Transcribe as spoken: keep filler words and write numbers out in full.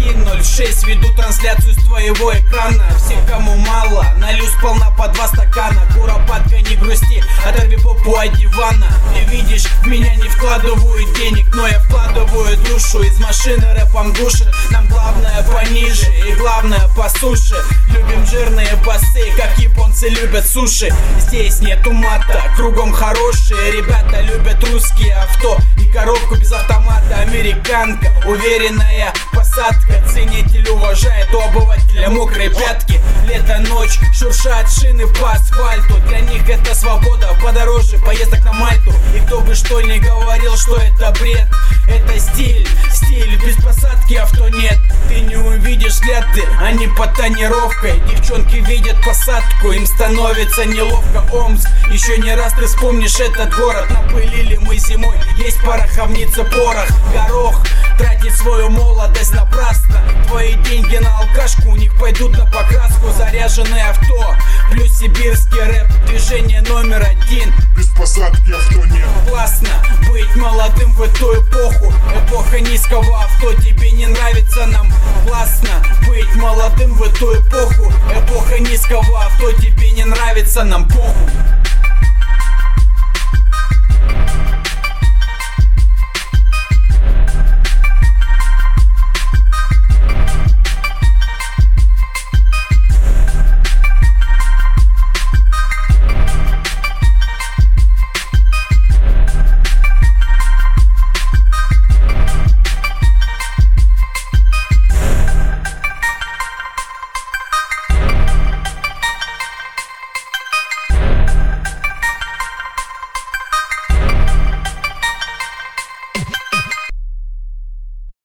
один ноль шесть веду трансляцию с твоего экрана. Всех, кому мало, налью сполна по два стакана. Куропатка, не грусти, оторви попу от дивана. Ты видишь, в меня не вкладывают денег, но я вкладываю душу. Из машины рэпом душит, нам главное пониже и главное по суше. Любим жирные басы, как японцы любят суши. Здесь нету мата, кругом хорошие ребята. Любят русские авто и коробку без автомата. Американка, уверенная посадка. Ценитель уважает у обывателя мокрые пятки. Лето, ночь, шуршат шины по асфальту. Для них это свобода, подороже поездок на Мальту. И кто бы что ни говорил, что это бред, это стиль, стиль, без посадки авто нет. Ты не увидишь взгляды, они под тонировкой. Девчонки видят посадку, им становится неловко. Омск, еще не раз ты вспомнишь этот город. Напылили мы зимой, есть пороховница порох. Горох тратит свою молодость напрасно. Твои деньги на алкашку, у них пойдут на покраску. Заряженное авто, плюс сибирский рэп. Движение номер один, без посадки авто нет. Классно быть молодым в эту эпоху. Эпоха низкого авто, тебе не нравится нам. Классно быть молодым в эту эпоху. Эпоха низкого авто, тебе не нравится нам. Похуй.